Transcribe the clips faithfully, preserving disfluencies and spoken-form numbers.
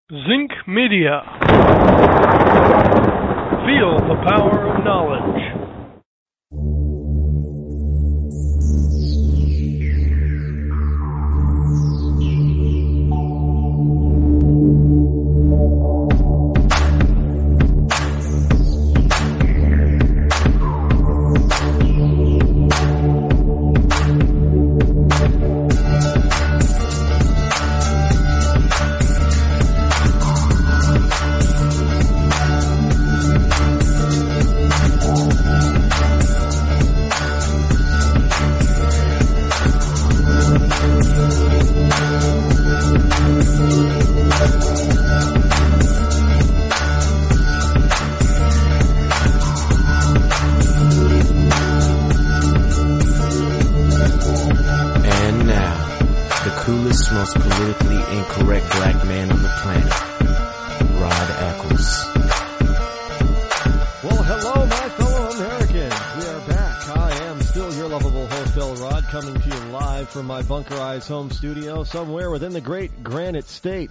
Zinc Media. Feel the power of knowledge. Home studio somewhere within the great granite state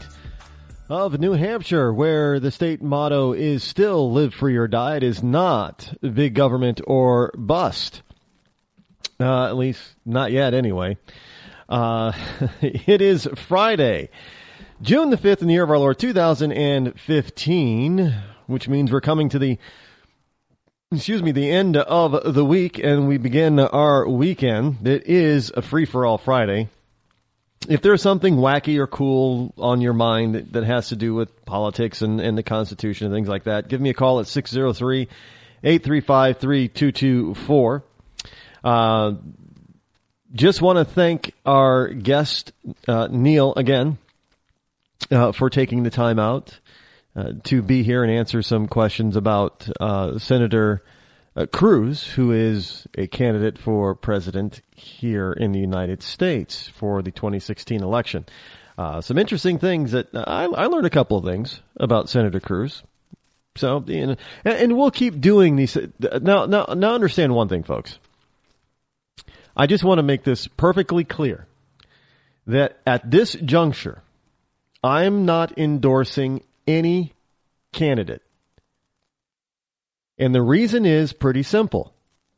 of New Hampshire, where the state motto is still live free or die. It is not big government or bust. Uh, at least not yet anyway. Uh, it is Friday, June the fifth in the year of our Lord two thousand fifteen, which means we're coming to the Excuse me, the end of the week, and we begin our weekend. It is a free-for-all Friday. If there's something wacky or cool on your mind that, that has to do with politics and, and the Constitution and things like that, give me a call at six oh three, eight three five, three two two four. Uh, just want to thank our guest, uh, Neil, again, uh, for taking the time out uh, to be here and answer some questions about uh, Senator Uh, Cruz, who is a candidate for president here in the United States for the twenty sixteen election. Uh, some interesting things that uh, I, I learned a couple of things about Senator Cruz. So, you know, and, and we'll keep doing these. Now, now, now understand one thing, folks. I just want to make this perfectly clear that at this juncture, I'm not endorsing any candidate. And the reason is pretty simple.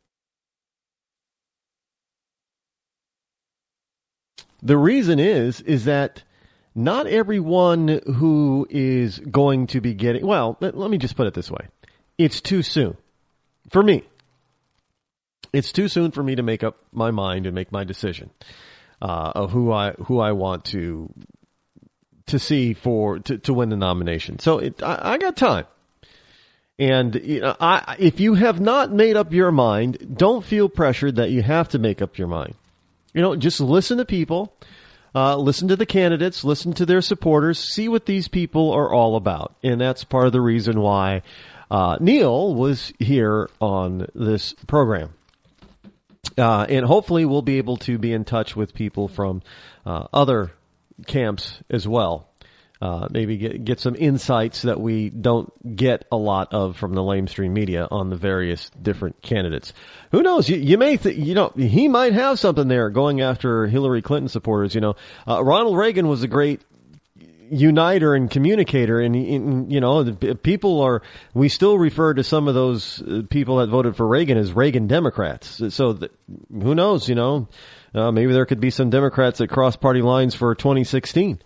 The reason is, is that not everyone who is going to be getting, well, let, let me just put it this way. It's too soon. For me. It's too soon for me to make up my mind and make my decision, uh, of who I, who I want to, to see for, to, to win the nomination. So it, I, I got time. And you know, I, if you have not made up your mind, don't feel pressured that you have to make up your mind. You know, just listen to people, uh, listen to the candidates, listen to their supporters, see what these people are all about. And that's part of the reason why uh, Neil was here on this program. Uh, and hopefully we'll be able to be in touch with people from uh, other camps as well. Uh, maybe get, get some insights that we don't get a lot of from the lamestream media on the various different candidates. Who knows? You, you may, th- you know, he might have something there going after Hillary Clinton supporters. You know, uh, Ronald Reagan was a great uniter and communicator, and, and you know, the, people are. We still refer to some of those people that voted for Reagan as Reagan Democrats. So, the, who knows? You know, uh, maybe there could be some Democrats that cross party lines for twenty sixteen.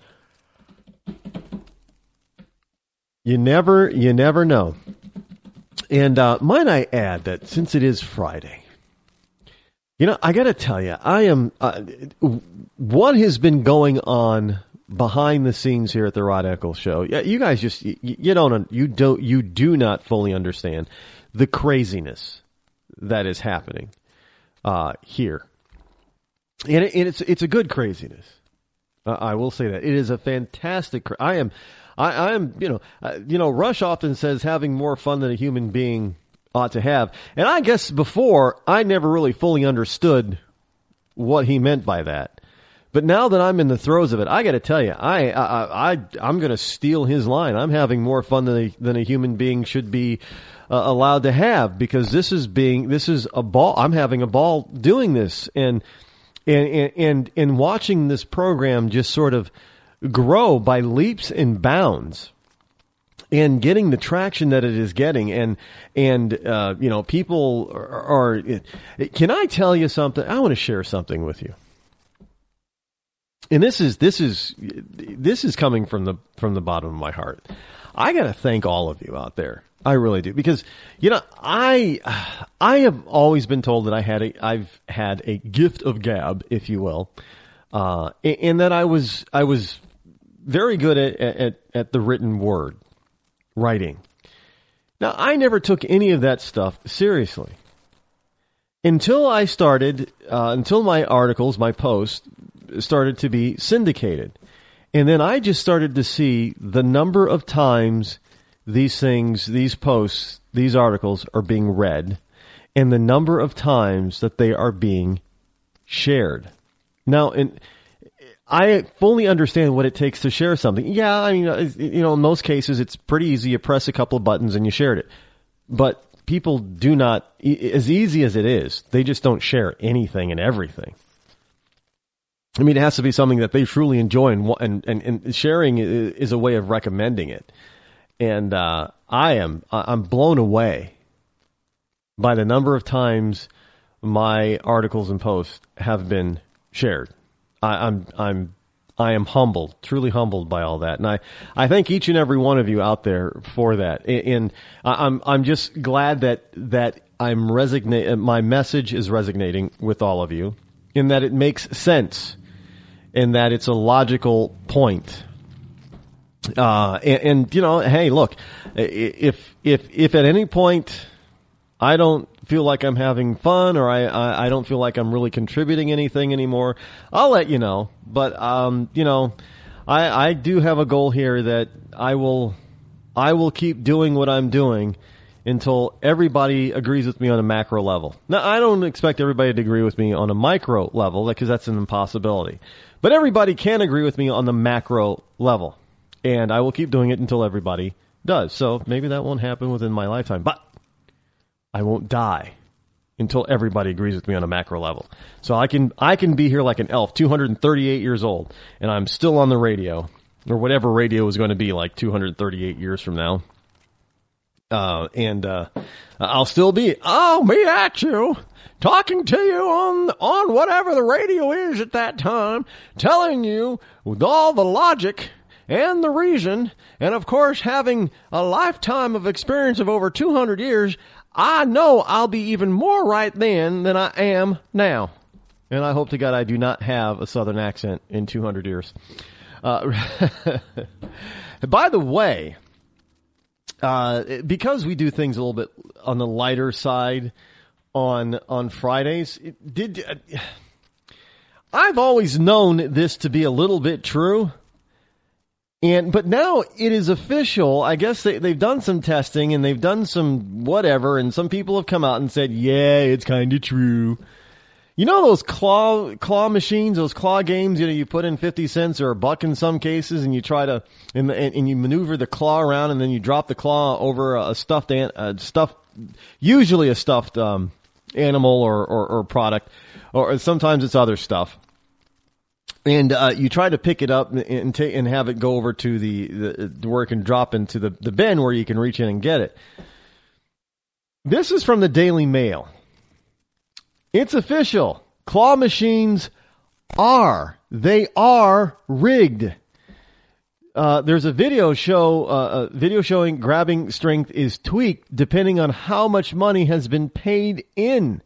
You never, you never know. And uh, might I add that since it is Friday, you know, I got to tell you, I am. Uh, what has been going on behind the scenes here at the Rod Eccles Show? You guys just you, you don't you don't you do not fully understand the craziness that is happening uh, here, and, it, and it's it's a good craziness. Uh, I will say that it is a fantastic. I am, I, I am, you know, uh, you know. Rush often says having more fun than a human being ought to have, and I guess before I never really fully understood what he meant by that. But now that I'm in the throes of it, I got to tell you, I, I, I, I'm going to steal his line. I'm having more fun than a, than a human being should be uh, allowed to have, because this is being, this is a ball. I'm having a ball doing this, and. And, and, and watching this program just sort of grow by leaps and bounds. And getting the traction that it is getting, and and uh, you know, people are, are. Can I tell you something? I want to share something with you. And this is this is this is coming from the from the bottom of my heart. I got to thank all of you out there. I really do, because you know, I I have always been told that I had a I've had a gift of gab, if you will, uh, and that I was I was very good at at, at the written word. Writing. Now, I never took any of that stuff seriously until I started, uh, until my articles, my posts started to be syndicated. And then I just started to see the number of times these things, these posts, these articles are being read, and the number of times that they are being shared. Now, in I fully understand what it takes to share something. Yeah, I mean, you know, in most cases, it's pretty easy. You press a couple of buttons and you shared it. But people do not, as easy as it is, they just don't share anything and everything. I mean, it has to be something that they truly enjoy, and and, and, and sharing is a way of recommending it. And uh, I am, I'm blown away by the number of times my articles and posts have been shared. I, I'm I'm I am humbled, truly humbled by all that, and I, I thank each and every one of you out there for that. And I'm I'm just glad that that I'm resonate. My message is resonating with all of you, in that it makes sense, in that it's a logical point. Uh, and, and you know, hey, look, if if if at any point I don't feel like I'm having fun, or I, I, I don't feel like I'm really contributing anything anymore, I'll let you know. But, um, you know, I, I do have a goal here that I will, I will keep doing what I'm doing until everybody agrees with me on a macro level. Now, I don't expect everybody to agree with me on a micro level, because that's an impossibility. But everybody can agree with me on the macro level. And I will keep doing it until everybody does. So maybe that won't happen within my lifetime, but I won't die until everybody agrees with me on a macro level. So I can I can be here like an elf, two hundred thirty-eight years old, and I'm still on the radio, or whatever radio is going to be like two hundred thirty-eight years from now. Uh, and uh, I'll still be, I'll be at you, talking to you on on whatever the radio is at that time, telling you with all the logic and the reason, and of course having a lifetime of experience of over two hundred years. I know I'll be even more right then than I am now. And I hope to God I do not have a Southern accent in two hundred years. Uh, by the way, uh, because we do things a little bit on the lighter side on on Fridays, it did uh, I've always known this to be a little bit true. And but now it is official. I guess they, they've done some testing, and they've done some whatever, and some people have come out and said, yeah, it's kind of true. You know those claw claw machines, those claw games, you know, you put in fifty cents or a buck in some cases, and you try to, and, and you maneuver the claw around, and then you drop the claw over a stuffed, a stuffed, usually a stuffed um, animal or, or, or product, or sometimes it's other stuff. And uh, you try to pick it up and ta- and have it go over to the, the where it can drop into the, the bin where you can reach in and get it. This is from the Daily Mail. It's official. Claw machines are, they are rigged. Uh, there's a video show, uh, a video showing grabbing strength is tweaked depending on how much money has been paid in.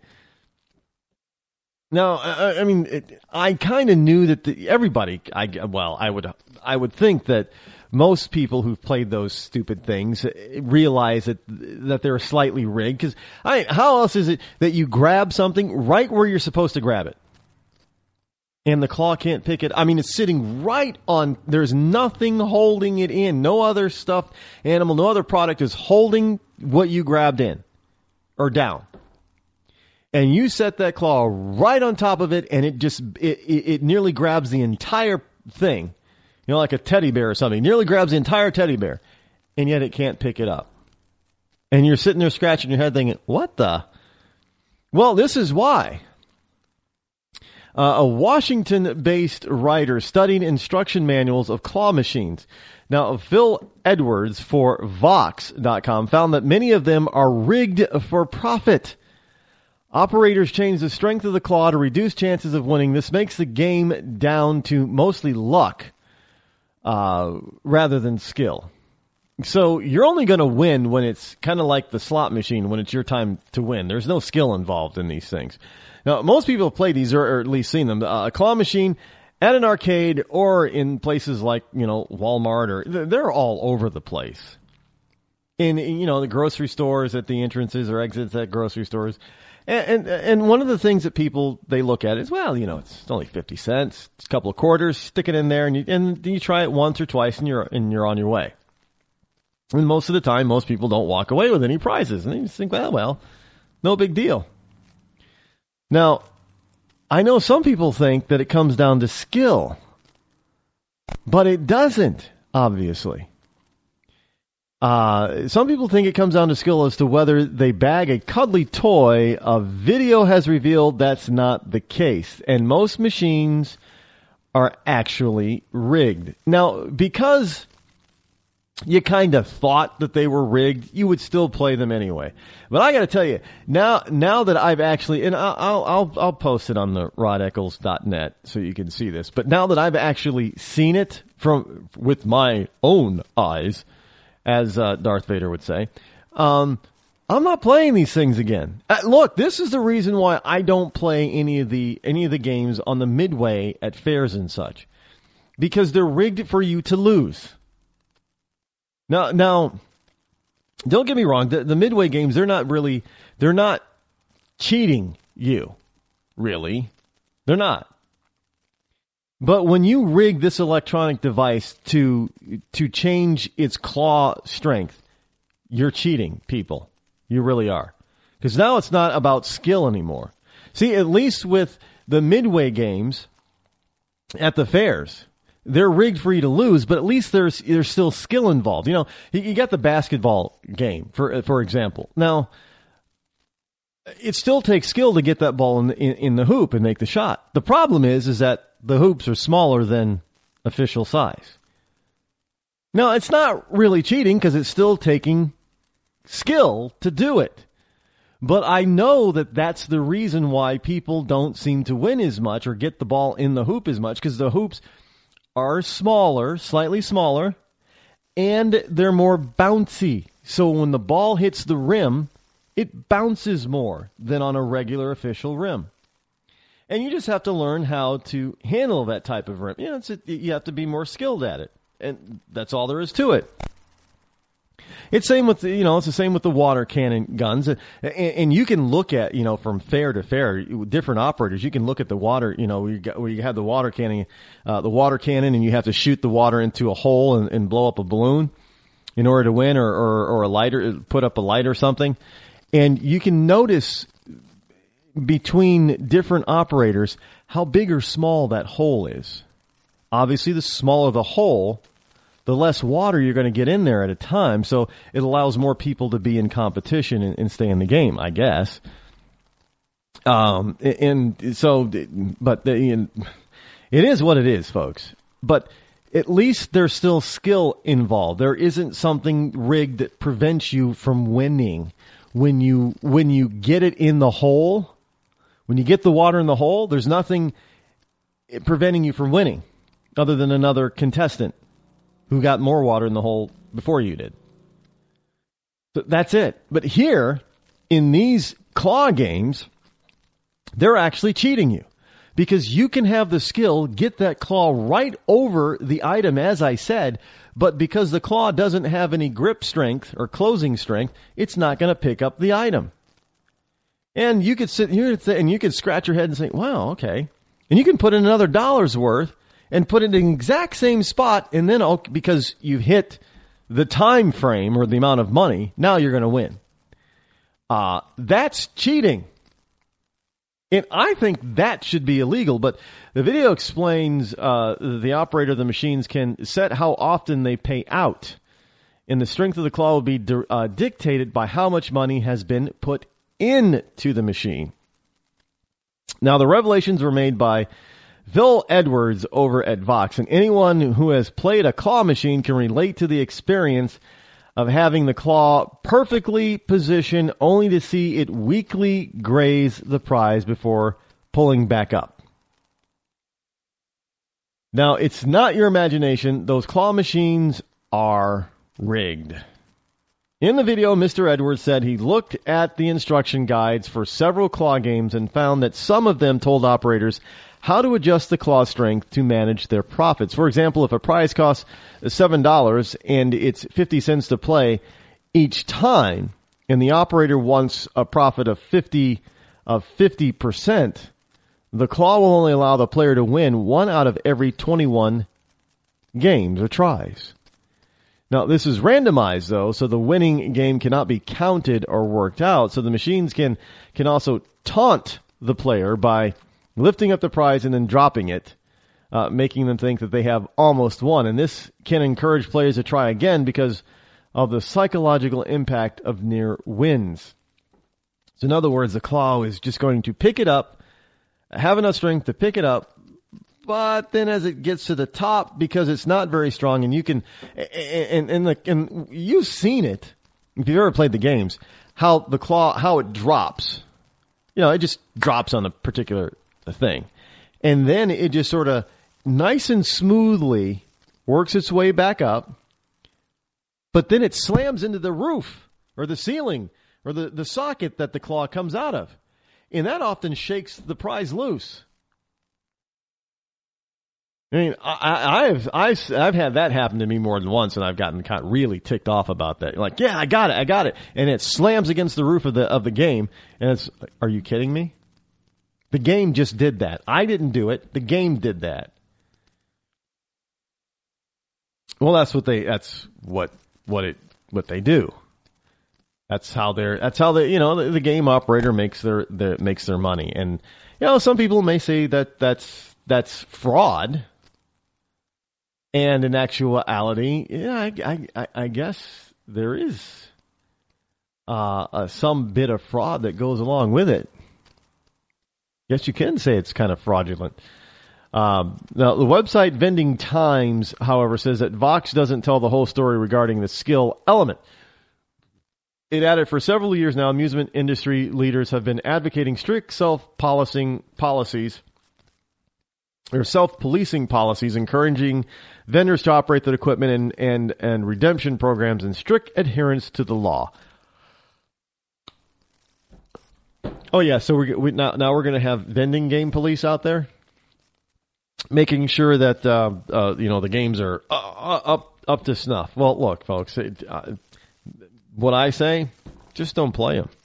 Now, I, I mean, it, I kind of knew that the, everybody, I, well, I would, I would think that most people who've played those stupid things realize that, that they're slightly rigged. Cause I, how else is it that you grab something right where you're supposed to grab it? And the claw can't pick it. I mean, it's sitting right on, there's nothing holding it in. No other stuffed animal, no other product is holding what you grabbed in or down. And you set that claw right on top of it, and it just, it, it, it nearly grabs the entire thing. You know, like a teddy bear or something. It nearly grabs the entire teddy bear, and yet it can't pick it up. And you're sitting there scratching your head thinking, what the? Well, this is why. Uh, a Washington-based writer studied instruction manuals of claw machines. Now, Phil Edwards for Vox dot com found that many of them are rigged for profit. Operators change the strength of the claw to reduce chances of winning. This makes the game down to mostly luck uh, rather than skill. So you're only going to win when it's kind of like the slot machine, when it's your time to win. There's no skill involved in these things. Now, most people have played these or, or at least seen them. Uh, a claw machine at an arcade or in places like, you know, Walmart, or they're all over the place. In, you know, the grocery stores, at the entrances or exits at grocery stores. And, and, and one of the things that people, they look at is, well, you know, it's only fifty cents, it's a couple of quarters, stick it in there, and you, and you try it once or twice and you're, and you're on your way. And most of the time, most people don't walk away with any prizes. And they just think, well, well, no big deal. Now, I know some people think that it comes down to skill. But it doesn't, obviously. Uh, some people think it comes down to skill as to whether they bag a cuddly toy. A video has revealed that's not the case. And most machines are actually rigged. Now, because you kind of thought that they were rigged, you would still play them anyway. But I got to tell you, now now that I've actually, and I'll I'll I'll post it on the rod eccles dot net so you can see this. But now that I've actually seen it from with my own eyes, as uh, Darth Vader would say, um, I'm not playing these things again. Uh, look, this is the reason why I don't play any of the any of the games on the Midway at fairs and such, because they're rigged for you to lose. Now, now, don't get me wrong. The, the Midway games, they're not really, they're not cheating you, really. They're not. But when you rig this electronic device to to change its claw strength, you're cheating people. You really are. Because now it's not about skill anymore. See, at least with the Midway games at the fairs, they're rigged for you to lose, but at least there's there's still skill involved. You know, you, you got the basketball game, for for example. Now, it still takes skill to get that ball in the, in, in the hoop and make the shot. The problem is, is that the hoops are smaller than official size. Now, it's not really cheating because it's still taking skill to do it. But I know that that's the reason why people don't seem to win as much or get the ball in the hoop as much, because the hoops are smaller, slightly smaller, and they're more bouncy. So when the ball hits the rim, it bounces more than on a regular official rim. And you just have to learn how to handle that type of rim. You know, it's a, you have to be more skilled at it. And that's all there is to it. It's same with the, you know, it's the same with the water cannon guns. And, and you can look at, you know, from fair to fair, different operators, you can look at the water, you know, where you, got, where you have the water cannon, uh, the water cannon, and you have to shoot the water into a hole and, and blow up a balloon in order to win, or, or, or a lighter, put up a light or something. And you can notice between different operators how big or small that hole is. Obviously, the smaller the hole, the less water you're going to get in there at a time. So it allows more people to be in competition and, and stay in the game, I guess. Um, and so, but the, it is what it is, folks. But at least there's still skill involved. There isn't something rigged that prevents you from winning. When you, when you get it in the hole, when you get the water in the hole, there's nothing preventing you from winning other than another contestant who got more water in the hole before you did. So that's it. But here, in these claw games, they're actually cheating you. Because you can have the skill, get that claw right over the item, as I said, but because the claw doesn't have any grip strength or closing strength, it's not going to pick up the item. And you could sit here and you could scratch your head and say, wow, okay. And you can put in another dollar's worth and put it in the exact same spot, and then oh, because you've hit the time frame or the amount of money, now you're going to win. Uh, that's cheating. And I think that should be illegal, but the video explains uh, the operator of the machines can set how often they pay out, and the strength of the claw will be di- uh, dictated by how much money has been put into the machine. Now, the revelations were made by Phil Edwards over at Vox, and anyone who has played a claw machine can relate to the experience of having the claw perfectly positioned only to see it weakly graze the prize before pulling back up. Now, it's not your imagination. Those claw machines are rigged. In the video, Mister Edwards said he looked at the instruction guides for several claw games and found that some of them told operators how to adjust the claw strength to manage their profits. For example, if a prize costs seven dollars and it's fifty cents to play each time, and the operator wants a profit of fifty of fifty percent, the claw will only allow the player to win one out of every twenty-one games or tries. Now, this is randomized, though, so the winning game cannot be counted or worked out. So the machines can, can also taunt the player by lifting up the prize and then dropping it, uh, making them think that they have almost won. And this can encourage players to try again because of the psychological impact of near wins. So in other words, the claw is just going to pick it up, have enough strength to pick it up, but then as it gets to the top, because it's not very strong, and you can, and, and, the, and you've seen it, if you've ever played the games, how the claw, how it drops. You know, it just drops on a particular thing. And then it just sort of nice and smoothly works its way back up, but then it slams into the roof or the ceiling or the, the socket that the claw comes out of. And that often shakes the prize loose. I mean, I, I've, I've, I've had that happen to me more than once, and I've gotten kind of really ticked off about that. Like, yeah, I got it, I got it. And it slams against the roof of the, of the game, and it's, are you kidding me? The game just did that. I didn't do it. The game did that. Well, that's what they, that's what, what it, what they do. That's how they're, that's how they, you know, the, the game operator makes their, their, makes their money. And, you know, some people may say that that's, that's fraud. And in actuality, yeah, I, I, I guess there is uh, uh, some bit of fraud that goes along with it. Yes, you can say it's kind of fraudulent. Um, now, the website Vending Times, however, says that Vox doesn't tell the whole story regarding the skill element. It added, for several years now, amusement industry leaders have been advocating strict self-policing policies or self-policing policies, encouraging vendors to operate their equipment and, and, and redemption programs in strict adherence to the law. Oh yeah, so we're we, now now we're going to have vending game police out there, making sure that uh, uh, you know the games are uh, up up to snuff. Well, look, folks, it, uh, what I say, just don't play them.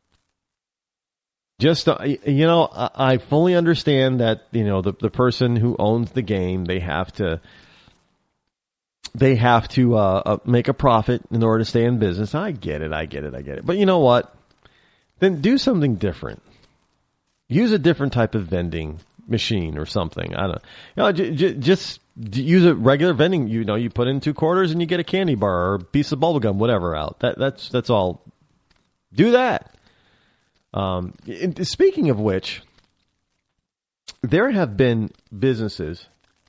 Just, uh, you know, I fully understand that, you know, the, the person who owns the game, they have to, they have to, uh, uh, make a profit in order to stay in business. I get it. I get it. I get it. But you know what? Then do something different. Use a different type of vending machine or something. I don't you know, j- j- just use a regular vending, you know, you put in two quarters and you get a candy bar or a piece of bubble gum, whatever out. That, that's, that's all. Do that. Um, speaking of which, there have been businesses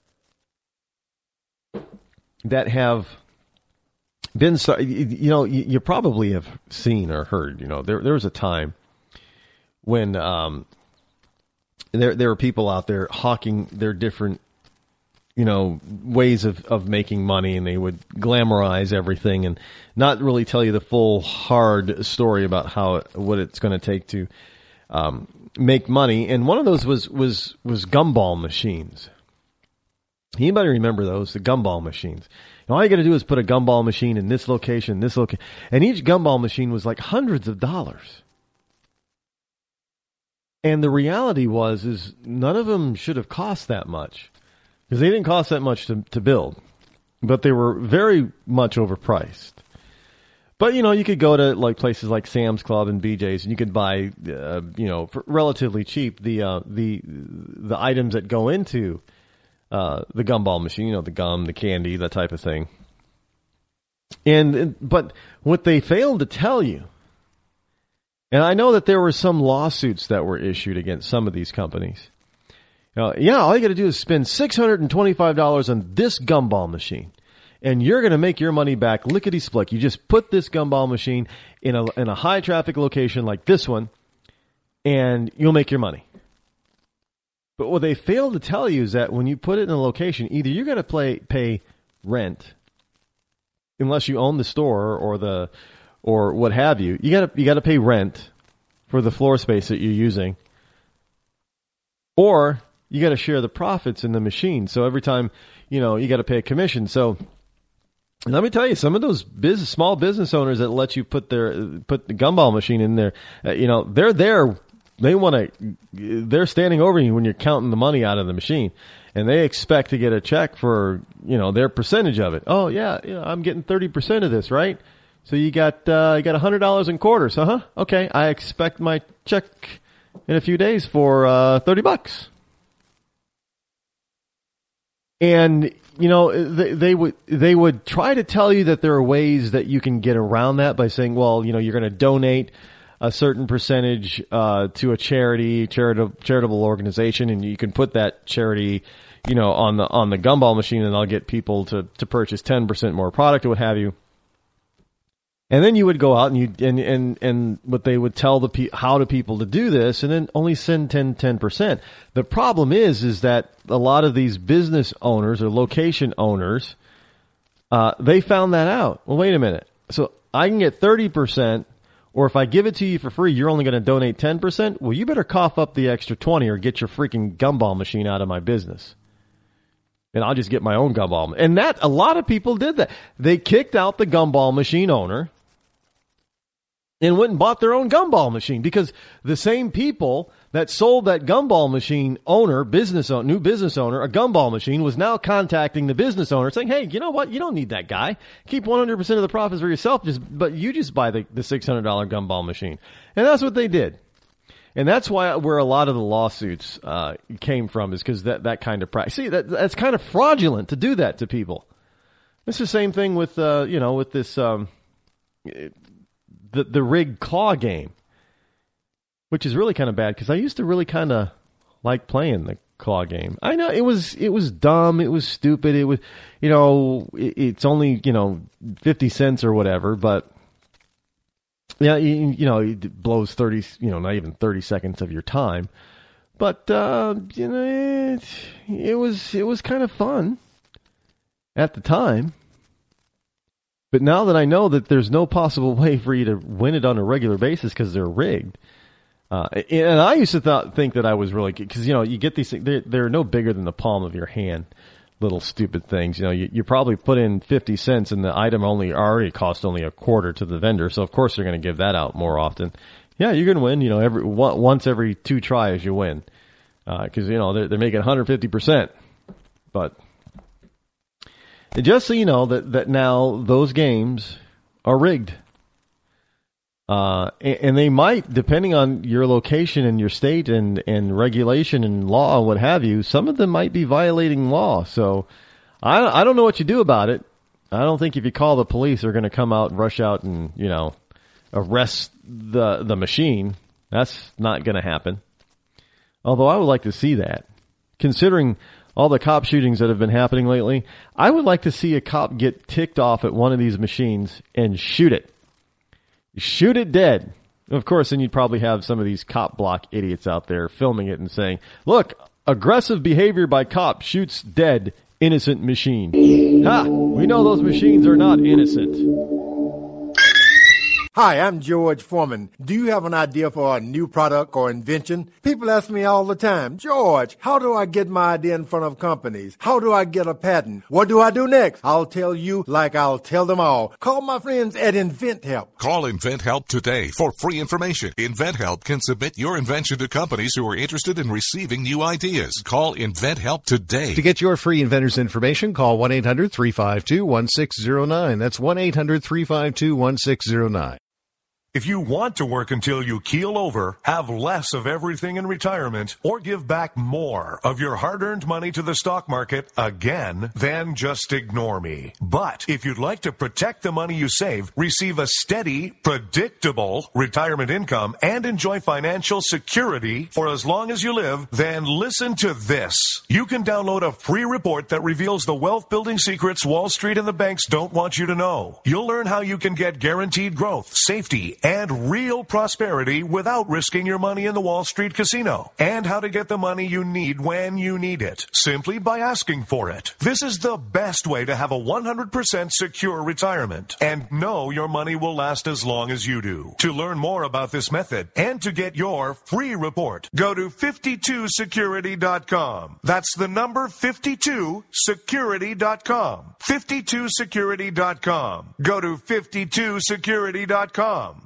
that have been, you know, you probably have seen or heard, you know, there there was a time when um, there there were people out there hawking their different, you know, ways of, of making money, and they would glamorize everything and not really tell you the full hard story about how what it's going to take to um, make money. And one of those was was was gumball machines. Anybody remember those? The gumball machines. And all you got to do is put a gumball machine in this location, this location, and each gumball machine was like hundreds of dollars. And the reality was, is none of them should have cost that much. Because they didn't cost that much to, to build, but they were very much overpriced. But, you know, you could go to like places like Sam's Club and B J's, and you could buy, uh, you know, for relatively cheap the uh, the the items that go into uh, the gumball machine. You know, the gum, the candy, that type of thing. And but what they failed to tell you And I know that there were some lawsuits that were issued against some of these companies. You know, yeah, all you got to do is spend six hundred twenty-five dollars on this gumball machine, and you're going to make your money back lickety-split. You just put this gumball machine in a in a high-traffic location like this one, and you'll make your money. But what they fail to tell you is that when you put it in a location, either you're going to play, pay rent, unless you own the store or the or what have you. You got to you got to pay rent for the floor space that you're using, or you got to share the profits in the machine. So every time, you know, you got to pay a commission. So let me tell you, some of those business, small business owners that let you put their put the gumball machine in there, uh, you know, they're there. They want to. They're standing over you when you're counting the money out of the machine, and they expect to get a check for, you know, their percentage of it. Oh yeah, you know, I'm getting thirty percent of this, right? So you got uh, you got a hundred dollars in quarters, uh huh? Okay, I expect my check in a few days for uh, thirty bucks. And you know, they, they would they would try to tell you that there are ways that you can get around that by saying, well, you know, you're going to donate a certain percentage uh, to a charity, charitable charitable organization, and you can put that charity, you know, on the on the gumball machine, and I'll get people to to purchase ten percent more product or what have you. And then you would go out and you and and and what they would tell the pe- how to people to do this, and then only send ten percent. The problem is is that a lot of these business owners or location owners, uh, they found that out. Well, wait a minute. So I can get thirty percent, or if I give it to you for free, you're only going to donate ten percent. Well, you better cough up the extra twenty or get your freaking gumball machine out of my business. And I'll just get my own gumball. And that, a lot of people did that. They kicked out the gumball machine owner and went and bought their own gumball machine, because the same people that sold that gumball machine owner, business owner, new business owner, a gumball machine, was now contacting the business owner saying, hey, you know what? You don't need that guy. Keep one hundred percent of the profits for yourself, just but you just buy the, the six hundred dollars gumball machine. And that's what they did. And that's why where a lot of the lawsuits uh, came from, is because that, that kind of practice. See, that, that's kind of fraudulent to do that to people. It's the same thing with, uh, you know, with this, um, the, the rigged claw game, which is really kind of bad, because I used to really kind of like playing the claw game. I know it was, it was dumb. It was stupid. It was, you know, it, it's only, you know, fifty cents or whatever, but yeah, you, you know, it blows thirty, you know, not even thirty seconds of your time. But, uh, you know, it, it was, it was kind of fun at the time. But now that I know that there's no possible way for you to win it on a regular basis because they're rigged. Uh, and I used to th- think that I was really good, because, you know, you get these things, they're, they're no bigger than the palm of your hand. Little stupid things. You know, you, you probably put in fifty cents and the item only already cost only a quarter to the vendor. So of course they're going to give that out more often. Yeah, you're going to win, you know, every, once every two tries you win. Uh, cause, you know, they're, they're making one hundred fifty percent. But just so you know that, that now those games are rigged. Uh, and, and they might, depending on your location and your state and, and regulation and law and what have you, some of them might be violating law. So I, I don't know what you do about it. I don't think if you call the police, they're going to come out and rush out and, you know, arrest the, the machine. That's not going to happen. Although I would like to see that. Considering all the cop shootings that have been happening lately, I would like to see a cop get ticked off at one of these machines and shoot it. Shoot it dead. Of course, then you'd probably have some of these cop block idiots out there filming it and saying, look, aggressive behavior by cop shoots dead innocent machine. Ha! We know those machines are not innocent. Hi, I'm George Foreman. Do you have an idea for a new product or invention? People ask me all the time, George, how do I get my idea in front of companies? How do I get a patent? What do I do next? I'll tell you like I'll tell them all. Call my friends at InventHelp. Call InventHelp today for free information. InventHelp can submit your invention to companies who are interested in receiving new ideas. Call InventHelp today. To get your free inventor's information, call one eight hundred three five two one six zero nine. That's one eight hundred three five two one six zero nine. If you want to work until you keel over, have less of everything in retirement, or give back more of your hard-earned money to the stock market again, then just ignore me. But if you'd like to protect the money you save, receive a steady, predictable retirement income, and enjoy financial security for as long as you live, then listen to this. You can download a free report that reveals the wealth-building secrets Wall Street and the banks don't want you to know. You'll learn how you can get guaranteed growth, safety, and real prosperity without risking your money in the Wall Street casino, and how to get the money you need when you need it, simply by asking for it. This is the best way to have a one hundred percent secure retirement and know your money will last as long as you do. To learn more about this method and to get your free report, go to fifty-two security dot com. That's the number fifty-two security dot com. fifty-two security dot com. Go to fifty-two security dot com.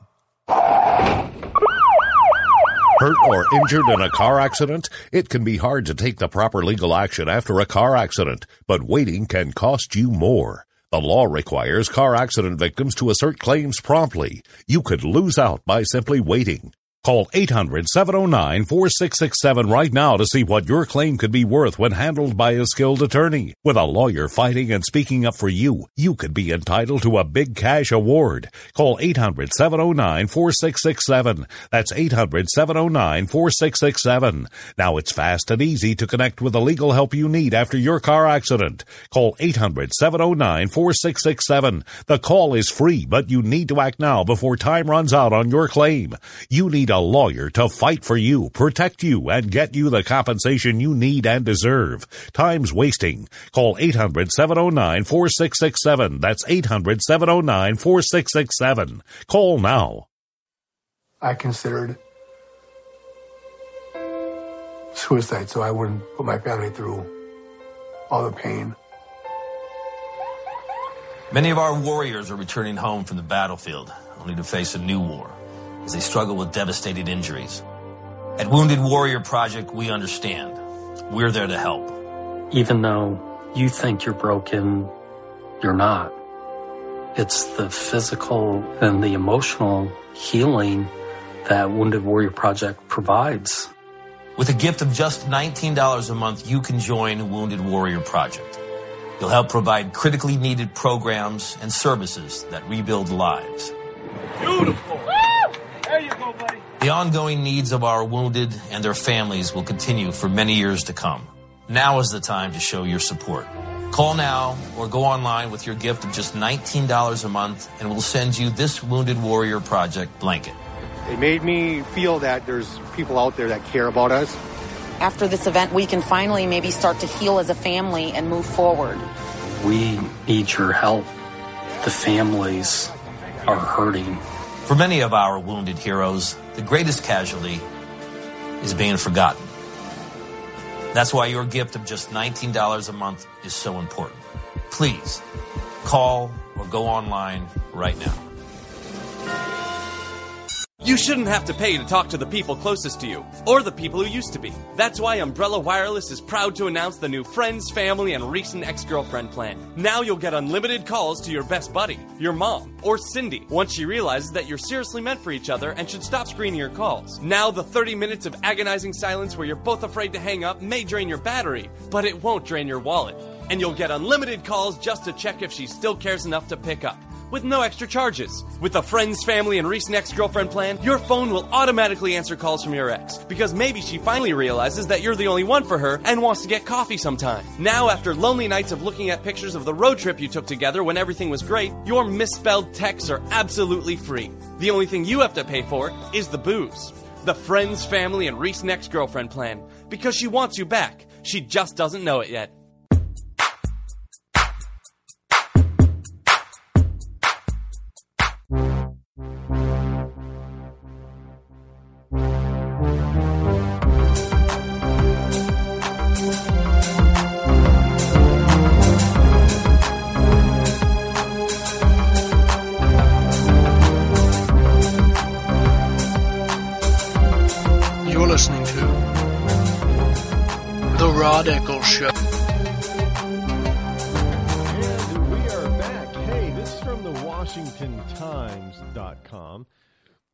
Hurt or injured in a car accident? It can be hard to take the proper legal action after a car accident, but waiting can cost you more. The law requires car accident victims to assert claims promptly. You could lose out by simply waiting. Call eight hundred, seven oh nine, four six six seven right now to see what your claim could be worth when handled by a skilled attorney. With a lawyer fighting and speaking up for you, you could be entitled to a big cash award. Call eight hundred, seven oh nine, four six six seven. That's eight hundred, seven oh nine, four six six seven. Now it's fast and easy to connect with the legal help you need after your car accident. Call eight hundred, seven oh nine, four six six seven. The call is free, but you need to act now before time runs out on your claim. You need a lawyer to fight for you, protect you, and get you the compensation you need and deserve. Time's wasting. Call eight hundred, seven oh nine, four six six seven. That's eight hundred, seven oh nine, four six six seven. Call now. I considered suicide so I wouldn't put my family through all the pain. Many of our warriors are returning home from the battlefield, only to face a new war as they struggle with devastating injuries. At Wounded Warrior Project, we understand. We're there to help. Even though you think you're broken, you're not. It's the physical and the emotional healing that Wounded Warrior Project provides. With a gift of just nineteen dollars a month, you can join Wounded Warrior Project. You'll help provide critically needed programs and services that rebuild lives. Beautiful. There you go, buddy. The ongoing needs of our wounded and their families will continue for many years to come. Now is the time to show your support. Call now or go online with your gift of just nineteen dollars a month and we'll send you this Wounded Warrior Project blanket. It made me feel that there's people out there that care about us. After this event, we can finally maybe start to heal as a family and move forward. We need your help. The families are hurting. For many of our wounded heroes, the greatest casualty is being forgotten. That's why your gift of just nineteen dollars a month is so important. Please call or go online right now. You shouldn't have to pay to talk to the people closest to you, or the people who used to be. That's why Umbrella Wireless is proud to announce the new Friends, Family, and Recent Ex-Girlfriend plan. Now you'll get unlimited calls to your best buddy, your mom, or Cindy, once she realizes that you're seriously meant for each other and should stop screening your calls. Now the thirty minutes of agonizing silence where you're both afraid to hang up may drain your battery, but it won't drain your wallet. And you'll get unlimited calls just to check if she still cares enough to pick up, with no extra charges. With the Friends, Family, and Recent Ex-Girlfriend plan, your phone will automatically answer calls from your ex, because maybe she finally realizes that you're the only one for her and wants to get coffee sometime. Now, after lonely nights of looking at pictures of the road trip you took together when everything was great, your misspelled texts are absolutely free. The only thing you have to pay for is the booze. The Friends, Family, and Recent Ex-Girlfriend plan, because she wants you back. She just doesn't know it yet. You're listening to The Rod Eccles Show. And we are back. Hey, this is from the Washington Times dot com.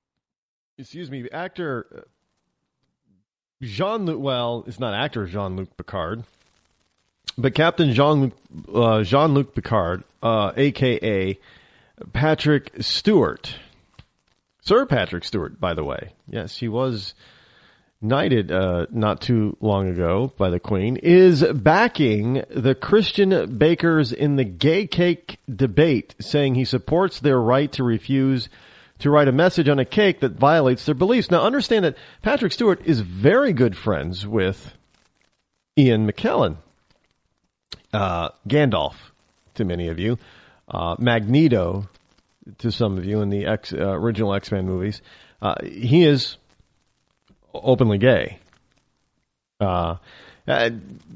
excuse me, actor Jean-Luc, well, it's not actor Jean-Luc Picard, but Captain Jean-Luc, uh, Jean-Luc Picard, uh, a k a. Patrick Stewart. Sir Patrick Stewart, by the way. Yes, he was knighted uh, not too long ago by the Queen, is backing the Christian bakers in the gay cake debate, saying he supports their right to refuse to write a message on a cake that violates their beliefs. Now, understand that Patrick Stewart is very good friends with Ian McKellen, uh, Gandalf to many of you, uh, Magneto to some of you in the X, uh, original X-Men movies. Uh, he is openly gay. Uh, uh,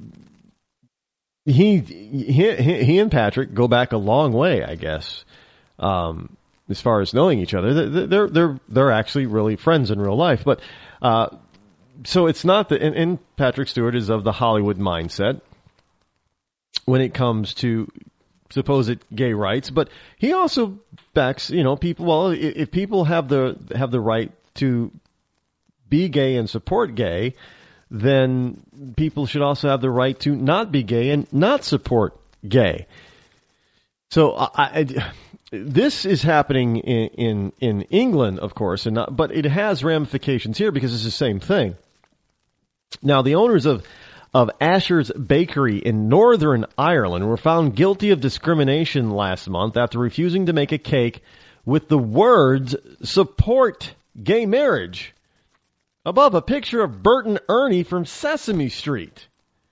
he, he, he and Patrick go back a long way, I guess. Um, as far as knowing each other, they're, they're, they're actually really friends in real life. But, uh, so it's not that, and, and Patrick Stewart is of the Hollywood mindset when it comes to supposed gay rights, but he also backs, you know, people, well, if people have the, have the right to be gay and support gay, then people should also have the right to not be gay and not support gay. So I, I this is happening in, in, in England, of course, and not, but it has ramifications here because it's the same thing. Now, the owners of of Asher's Bakery in Northern Ireland were found guilty of discrimination last month after refusing to make a cake with the words "support gay marriage" above a picture of Bert and Ernie from Sesame Street.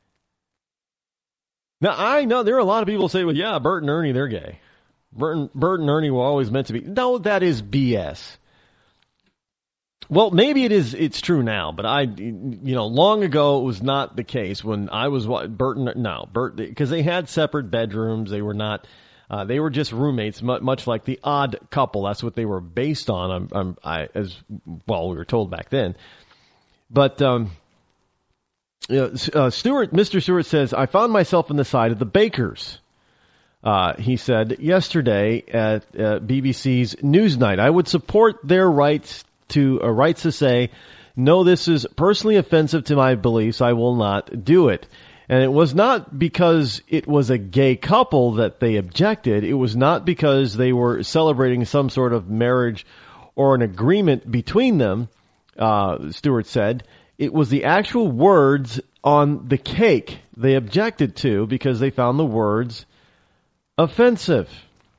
Now, I know there are a lot of people who say, well, yeah, Bert and Ernie, they're gay. Bert and, Bert and Ernie were always meant to be. No, that is B S. Well, maybe it is, it's true now, but I, you know, long ago it was not the case when I was, Bert and, no, Bert, because they had separate bedrooms, they were not, uh, they were just roommates, much like The Odd Couple. That's what they were based on, I'm, I'm, I, as, well, we were told back then. But, um, you know, uh, Stewart, Mister Stewart says, I found myself on the side of the bakers. Uh, he said yesterday at uh, B B C's Newsnight, I would support their rights to uh, rights to say, no, this is personally offensive to my beliefs. I will not do it. And it was not because it was a gay couple that they objected. It was not because they were celebrating some sort of marriage or an agreement between them, uh, Stewart said. It was the actual words on the cake they objected to because they found the words offensive.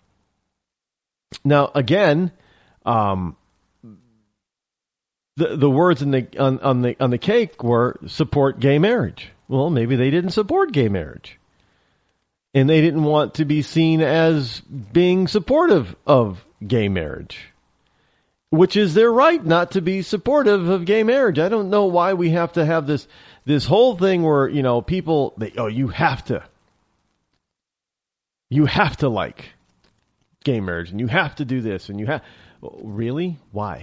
Now, again, um, The the words in the on, on the on the cake were support gay marriage. Well, maybe they didn't support gay marriage, and they didn't want to be seen as being supportive of gay marriage, which is their right not to be supportive of gay marriage. I don't know why we have to have this this whole thing where, you know, people they, oh you have to you have to like gay marriage and you have to do this and you have really why.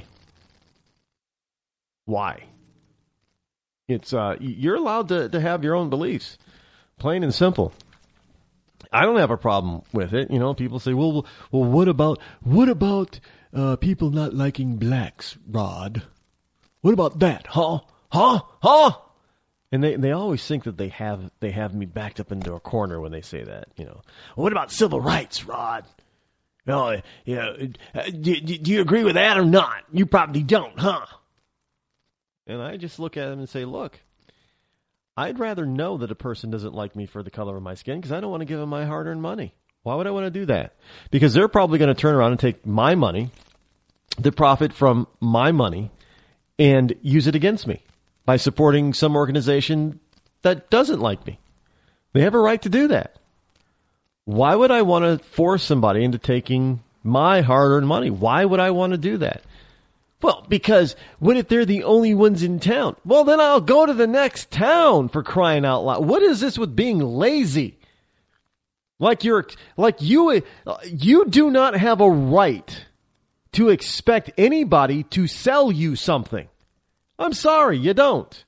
Why? It's uh, you're allowed to, to have your own beliefs, plain and simple. I don't have a problem with it. You know, people say, well, well, what about what about uh, people not liking blacks, Rod? What about that? Huh? Huh? Huh? And they they always think that they have they have me backed up into a corner when they say that. You know, what about civil rights, Rod? No, you know, do, do you agree with that or not? You probably don't, huh? And I just look at them and say, look, I'd rather know that a person doesn't like me for the color of my skin because I don't want to give them my hard-earned money. Why would I want to do that? Because they're probably going to turn around and take my money, the profit from my money, and use it against me by supporting some organization that doesn't like me. They have a right to do that. Why would I want to force somebody into taking my hard-earned money? Why would I want to do that? Well, because what if they're the only ones in town? Well, then I'll go to the next town, for crying out loud. What is this with being lazy? Like you're, like you, you do not have a right to expect anybody to sell you something. I'm sorry, you don't.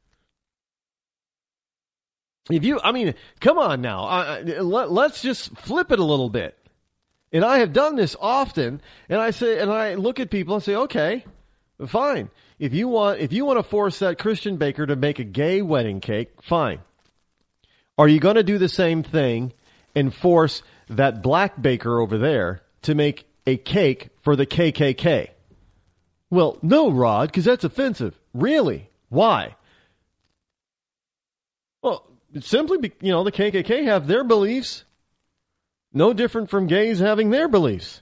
If you, I mean, come on now. I, let, let's just flip it a little bit. And I have done this often, and I say, and I look at people and say, okay, Fine. If you want, if you want to force that Christian baker to make a gay wedding cake, fine. Are you going to do the same thing and force that black baker over there to make a cake for the K K K? Well, no, Rod, because that's offensive. Really? Why? Well, it's simply, be, you know, the K K K have their beliefs. No different from gays having their beliefs.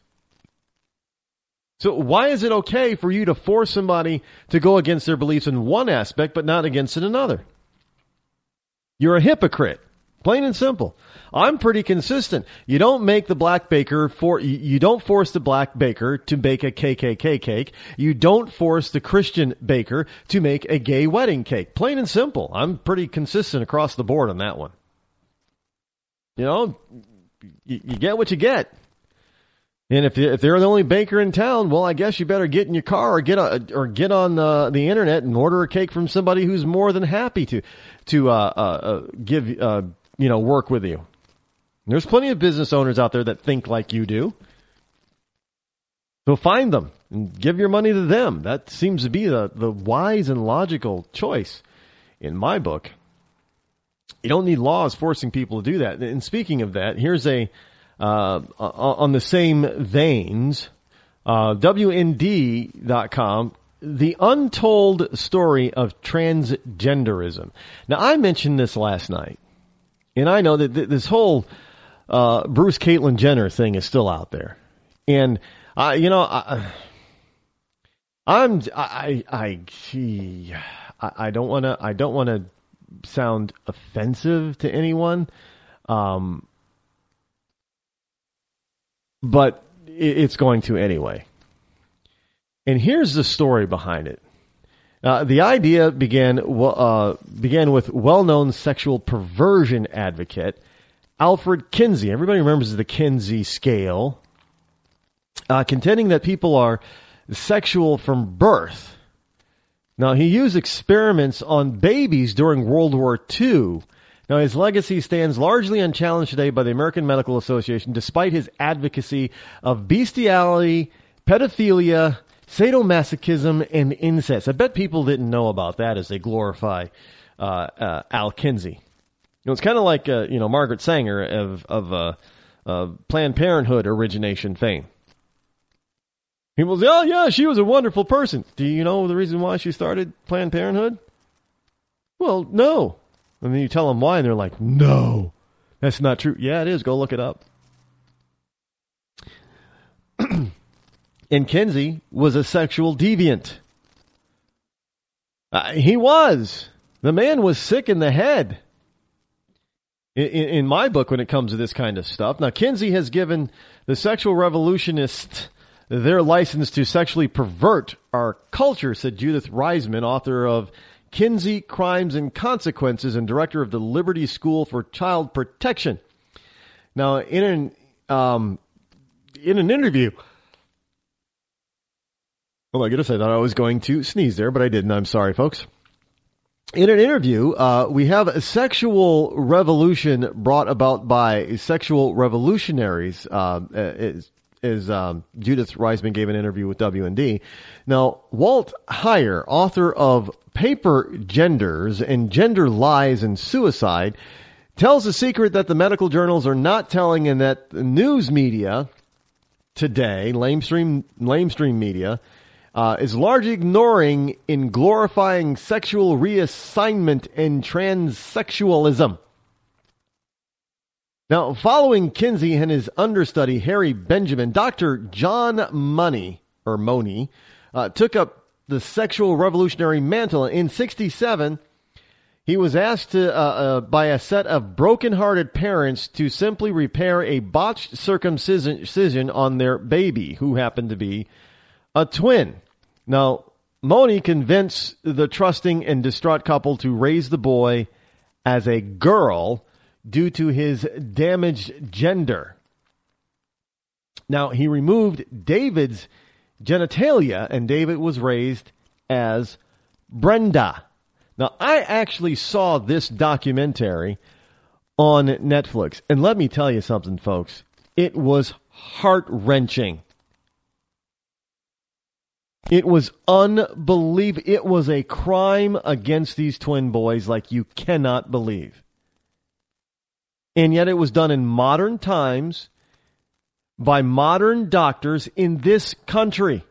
So why is it okay for you to force somebody to go against their beliefs in one aspect, but not against it in another? You're a hypocrite. Plain and simple. I'm pretty consistent. You don't make the black baker for, you don't force the black baker to bake a K K K cake. You don't force the Christian baker to make a gay wedding cake. Plain and simple. I'm pretty consistent across the board on that one. You know, you, you get what you get. And if if they're the only baker in town, well, I guess you better get in your car or get on, or get on uh, the internet and order a cake from somebody who's more than happy to to uh, uh, uh, give uh, you know work with you. There's plenty of business owners out there that think like you do. So find them and give your money to them. That seems to be the the wise and logical choice in my book. You don't need laws forcing people to do that. And speaking of that, here's a Uh, on the same veins, uh, W N D dot com, the untold story of transgenderism. Now, I mentioned this last night, and I know that th- this whole uh, Bruce Caitlyn Jenner thing is still out there. And, uh, you know, I, I'm, I, I, gee, I, I don't want to, I don't want to sound offensive to anyone. Um, But it's going to anyway. And here's the story behind it. Uh, the idea began uh, began with well-known sexual perversion advocate Alfred Kinsey. Everybody remembers the Kinsey scale, uh, contending that people are sexual from birth. Now, he used experiments on babies during World War Two. Now, his legacy stands largely unchallenged today by the American Medical Association, despite his advocacy of bestiality, pedophilia, sadomasochism, and incest. I bet people didn't know about that as they glorify uh, uh, Al Kinsey. You know, it's kind of like uh, you know Margaret Sanger of of uh, uh, Planned Parenthood origination fame. People say, "Oh yeah, she was a wonderful person." Do you know the reason why she started Planned Parenthood? Well, no. And then you tell them why, and they're like, no, that's not true. Yeah, it is. Go look it up. And Kinsey was a sexual deviant. Uh, he was. The man was sick in the head. In, in, in my book, when it comes to this kind of stuff. Now, Kinsey has given the sexual revolutionists their license to sexually pervert our culture, said Judith Reisman, author of Kinsey, Crimes and Consequences, and director of the Liberty School for Child Protection. Now, in an um, in an interview, oh my goodness, I thought I was going to sneeze there, but I didn't. I'm sorry, folks. In an interview, uh, we have a sexual revolution brought about by sexual revolutionaries, uh, is, is um, Judith Reisman gave an interview with W N D. Now, Walt Heyer, author of Paper Genders and Gender Lies and Suicide, tells a secret that the medical journals are not telling, and that the news media today, lamestream, lamestream media, uh, is largely ignoring in glorifying sexual reassignment and transsexualism. Now, following Kinsey and his understudy, Harry Benjamin, Doctor John Money, or Money, uh, took up the sexual revolutionary mantle. In sixty-seven, he was asked to, uh, uh, by a set of broken-hearted parents to simply repair a botched circumcision on their baby, who happened to be a twin. Now, Money convinced the trusting and distraught couple to raise the boy as a girl due to his damaged gender. Now, he removed David's genitalia, and David was raised as Brenda. Now, I actually saw this documentary on Netflix, and let me tell you something, folks. It was heart-wrenching. It was unbelievable. It was a crime against these twin boys like you cannot believe. And yet it was done in modern times by modern doctors in this country.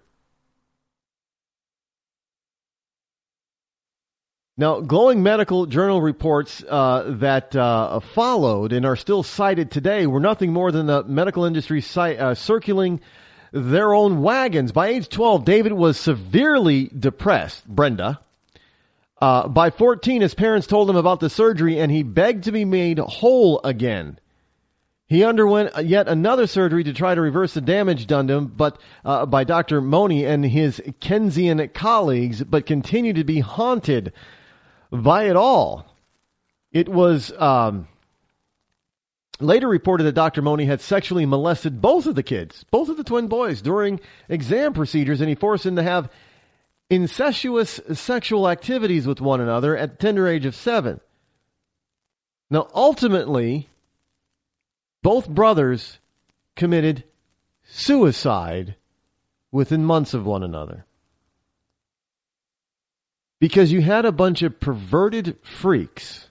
Now, glowing medical journal reports uh, that uh, followed and are still cited today were nothing more than the medical industry ci- uh, circling their own wagons. By age twelve, David was severely depressed, Brenda. Uh, by fourteen, his parents told him about the surgery, and he begged to be made whole again. He underwent yet another surgery to try to reverse the damage done to him but uh, by Doctor Moni and his Keynesian colleagues, but continued to be haunted by it all. It was um, later reported that Doctor Moni had sexually molested both of the kids, both of the twin boys, during exam procedures, and he forced them to have incestuous sexual activities with one another at the tender age of seven. Now, ultimately, both brothers committed suicide within months of one another. Because you had a bunch of perverted freaks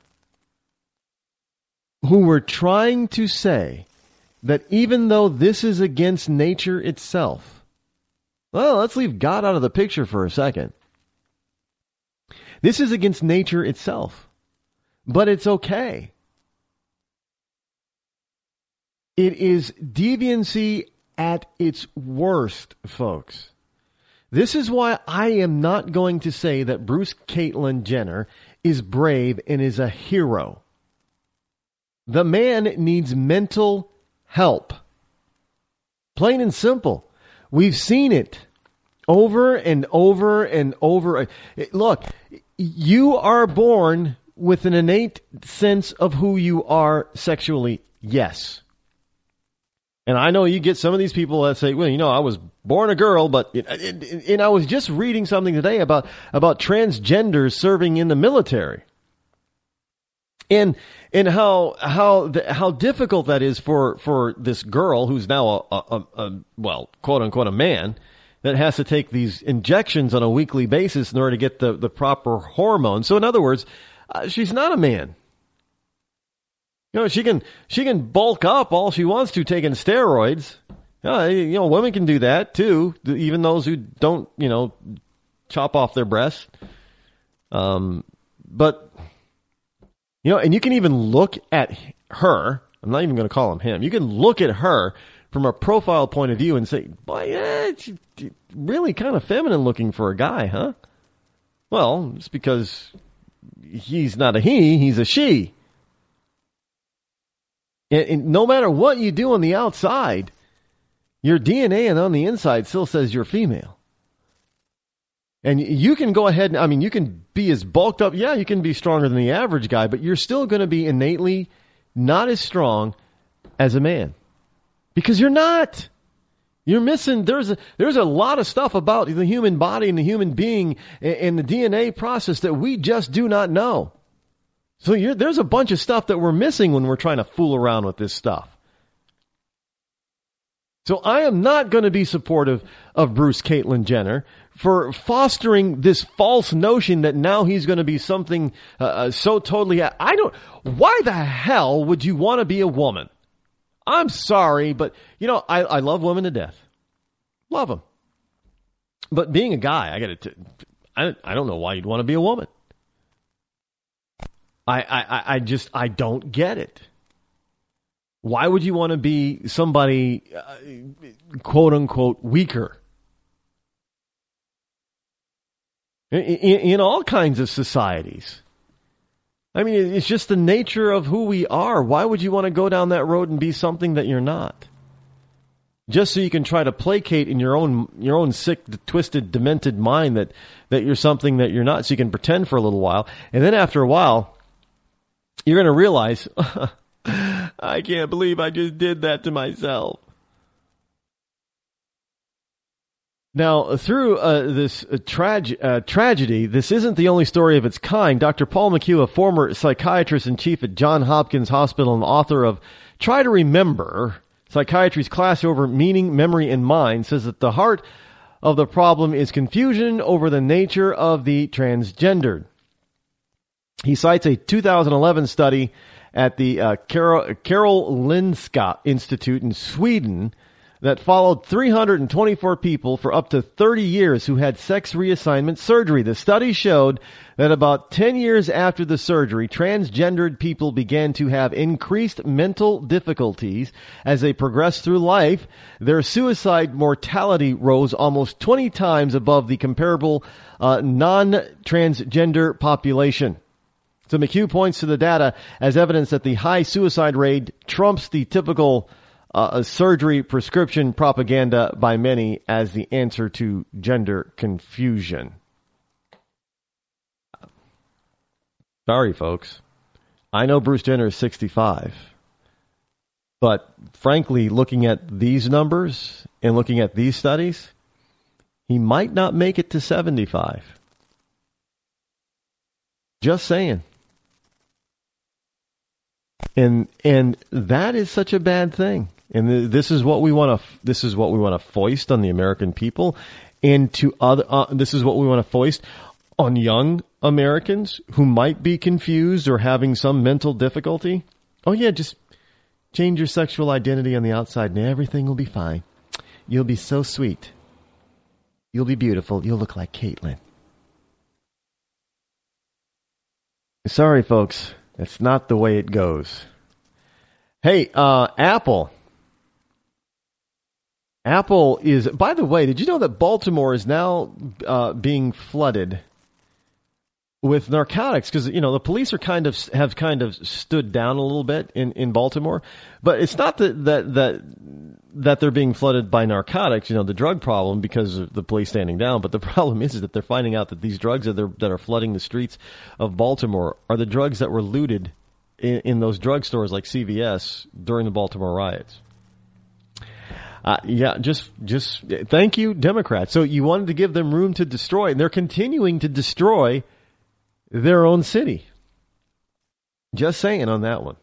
who were trying to say that even though this is against nature itself, well, let's leave God out of the picture for a second. This is against nature itself, but it's okay. It is deviancy at its worst, folks. This is why I am not going to say that Bruce Caitlyn Jenner is brave and is a hero. The man needs mental help. Plain and simple. We've seen it over and over and over. Look, you are born with an innate sense of who you are sexually. Yes. And I know you get some of these people that say, well, you know, I was born a girl, but, and I was just reading something today about, about transgenders serving in the military. And, and how, how, the, how difficult that is for, for this girl who's now a, a, a, well, quote unquote, a man that has to take these injections on a weekly basis in order to get the, the proper hormones. So in other words, uh, she's not a man. You know, she can she can bulk up all she wants to taking steroids. Uh, you know, women can do that too, even those who don't, you know, chop off their breasts. Um, but, you know, and you can even look at her. I'm not even going to call him him. You can look at her from a profile point of view and say, boy, yeah, she's really kind of feminine looking for a guy, huh? Well, it's because he's not a he, he's a she. And, and no matter what you do on the outside, your D N A and on the inside still says you're female. And you can go ahead and, I mean, you can be as bulked up. Yeah, you can be stronger than the average guy, but you're still going to be innately not as strong as a man. Because you're not. You're missing, there's a, there's a lot of stuff about the human body and the human being and, and the D N A process that we just do not know. So you're, there's a bunch of stuff that we're missing when we're trying to fool around with this stuff. So I am not going to be supportive of Bruce Caitlyn Jenner for fostering this false notion that now he's going to be something uh, so totally... I don't... Why the hell would you want to be a woman? I'm sorry, but, you know, I, I love women to death. Love them. But being a guy, I got to... I, I don't know why you'd want to be a woman. I, I, I just, I don't get it. Why would you want to be somebody, uh, quote unquote, weaker? In, in, in all kinds of societies. I mean, it's just the nature of who we are. Why would you want to go down that road and be something that you're not? Just so you can try to placate in your own, your own sick, twisted, demented mind that, that you're something that you're not, so you can pretend for a little while. And then after a while, you're going to realize, I can't believe I just did that to myself. Now, through uh, this uh, trage- uh, tragedy, this isn't the only story of its kind. Doctor Paul McHugh, a former psychiatrist in chief at Johns Hopkins Hospital and author of Try to Remember, Psychiatry's Class Over Meaning, Memory, and Mind, says that the heart of the problem is confusion over the nature of the transgendered. He cites a two thousand eleven study at the uh, Karol- Karolinska Institute in Sweden that followed three hundred twenty-four people for up to thirty years who had sex reassignment surgery. The study showed that about ten years after the surgery, transgendered people began to have increased mental difficulties as they progressed through life. Their suicide mortality rose almost twenty times above the comparable uh, non-transgender population. So McHugh points to the data as evidence that the high suicide rate trumps the typical Uh, surgery prescription propaganda by many as the answer to gender confusion. Sorry, folks. I know Bruce Jenner is sixty-five. But frankly, looking at these numbers and looking at these studies, he might not make it to seventy-five. Just saying. And and that is such a bad thing. And this is what we want to. This is what we want to foist on the American people, and to other. Uh, this is what we want to foist on young Americans who might be confused or having some mental difficulty. Oh yeah, just change your sexual identity on the outside, and everything will be fine. You'll be so sweet. You'll be beautiful. You'll look like Caitlyn. Sorry, folks, that's not the way it goes. Hey, uh, Apple. Apple is, by the way, did you know that Baltimore is now uh, being flooded with narcotics? Because, you know, the police are kind of, have kind of stood down a little bit in, in Baltimore. But it's not that, that, that, that they're being flooded by narcotics, you know, the drug problem because of the police standing down. But the problem is, is that they're finding out that these drugs that, they're, that are flooding the streets of Baltimore are the drugs that were looted in, in those drugstores like C V S during the Baltimore riots. Uh, yeah, just, just thank you, Democrats. So you wanted to give them room to destroy, and they're continuing to destroy their own city. Just saying on that one.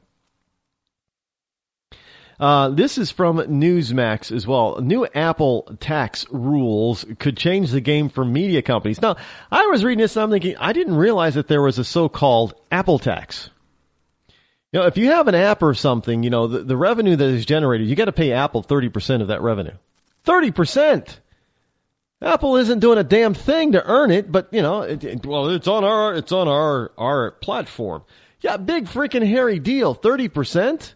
Uh, this is from Newsmax as well. New Apple tax rules could change the game for media companies. Now, I was reading this and I'm thinking, I didn't realize that there was a so-called Apple tax. You know, if you have an app or something, you know, the, the revenue that is generated, you got to pay Apple thirty percent of that revenue. thirty percent! Apple isn't doing a damn thing to earn it, but, you know, it, it, well, it's on our, it's on our, our platform. Yeah, big freaking hairy deal. thirty percent?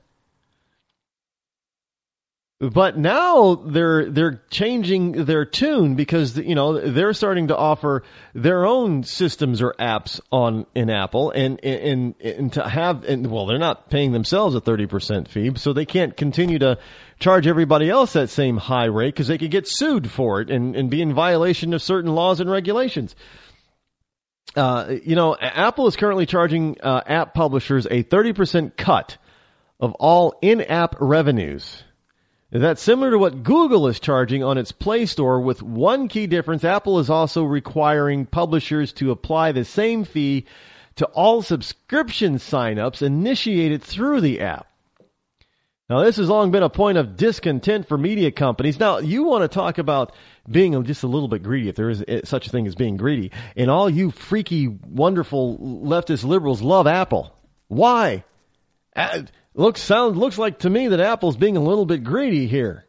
But now they're they're changing their tune because, you know, they're starting to offer their own systems or apps on in Apple, and and and to have and well, they're not paying themselves a thirty percent fee, so they can't continue to charge everybody else that same high rate because they could get sued for it and and be in violation of certain laws and regulations. Uh, you know, Apple is currently charging uh, app publishers a thirty percent cut of all in-app revenues. That's similar to what Google is charging on its Play Store, with one key difference. Apple is also requiring publishers to apply the same fee to all subscription signups initiated through the app. Now, this has long been a point of discontent for media companies. Now, you want to talk about being just a little bit greedy, if there is such a thing as being greedy, and all you freaky, wonderful leftist liberals love Apple. Why? Uh, Looks sounds looks like to me that Apple's being a little bit greedy here.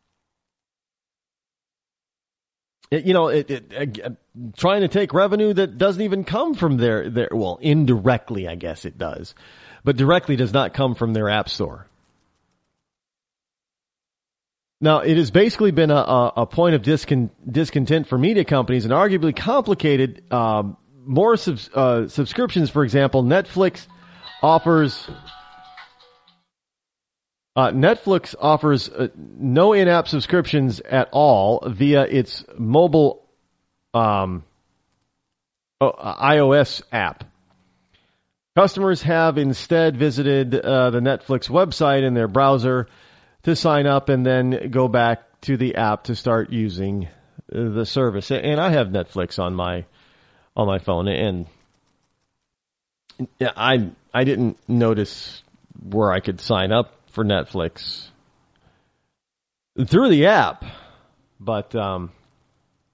It, you know, it, it, uh, trying to take revenue that doesn't even come from their their well, indirectly, I guess it does, but directly does not come from their app store. Now, it has basically been a, a, a point of discon, discontent for media companies, and arguably complicated um, more subs, uh, subscriptions. For example, Netflix offers. Uh, Netflix offers uh, no in-app subscriptions at all via its mobile um, uh, iOS app. Customers have instead visited uh, the Netflix website in their browser to sign up and then go back to the app to start using the service. And I have Netflix on my on my phone, and I I didn't notice where I could sign up for Netflix through the app, but um,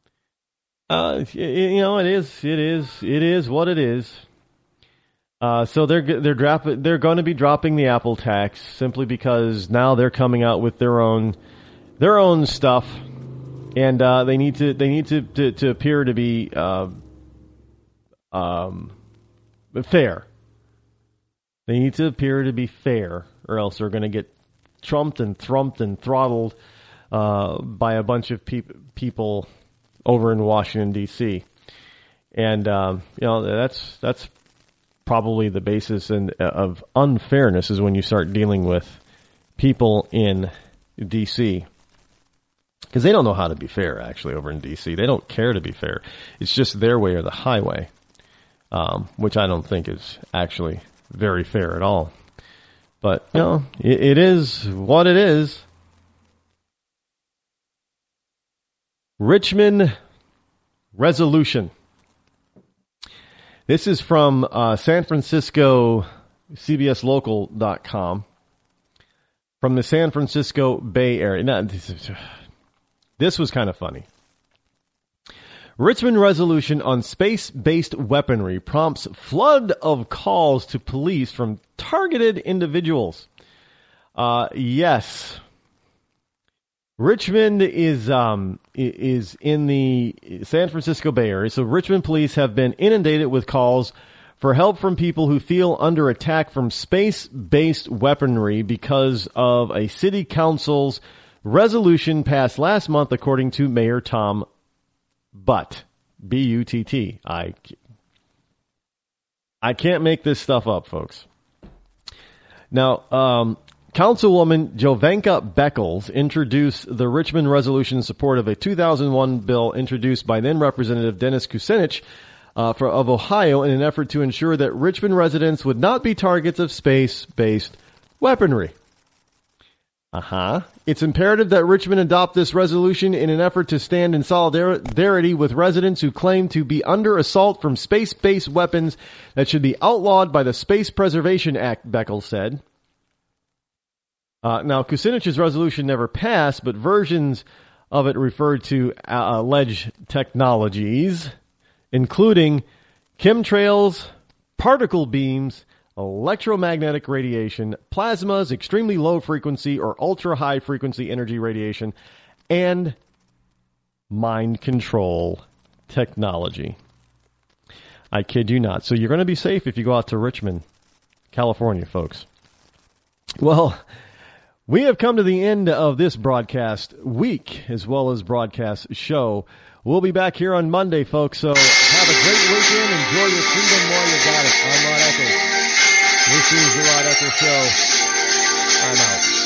Uh, you know, it is, it is, it is what it is. Uh, so they're they're drop, they're going to be dropping the Apple tax simply because now they're coming out with their own their own stuff, and uh, they need to they need to to, to appear to be uh, um, fair. They need to appear to be fair, or else they're going to get trumped and thrumped and throttled uh, by a bunch of peop- people over in Washington D C And um, you know that's that's probably the basis in, of unfairness is when you start dealing with people in D C because they don't know how to be fair. Actually, over in D C, they don't care to be fair. It's just their way or the highway, um, which I don't think is actually very fair at all. But you know, it, it is what it is. Richmond resolution. This is from uh, San Francisco, C B S Local dot com, from the San Francisco Bay Area. Now, this, is, this was kind of funny. Richmond resolution on space-based weaponry prompts flood of calls to police from targeted individuals. Uh, yes. Richmond is um, is in the San Francisco Bay Area, so Richmond police have been inundated with calls for help from people who feel under attack from space-based weaponry because of a city council's resolution passed last month, according to Mayor Tom Butt, B U T T. I, I can't make this stuff up, folks. Now, um... Councilwoman Jovanka Beckles introduced the Richmond resolution in support of a two thousand one bill introduced by then Representative Dennis Kucinich uh, for, of Ohio in an effort to ensure that Richmond residents would not be targets of space-based weaponry. Uh-huh. It's imperative that Richmond adopt this resolution in an effort to stand in solidarity with residents who claim to be under assault from space-based weapons that should be outlawed by the Space Preservation Act, Beckles said. Uh, now, Kucinich's resolution never passed, but versions of it referred to uh, alleged technologies, including chemtrails, particle beams, electromagnetic radiation, plasmas, extremely low frequency or ultra high frequency energy radiation, and mind control technology. I kid you not. So you're going to be safe if you go out to Richmond, California, folks. Well, we have come to the end of this broadcast week as well as broadcast show. We'll be back here on Monday, folks, so have a great weekend. Enjoy your freedom while you got it. I'm Rod Eccles. This is the Rod Eccles Show. I'm out.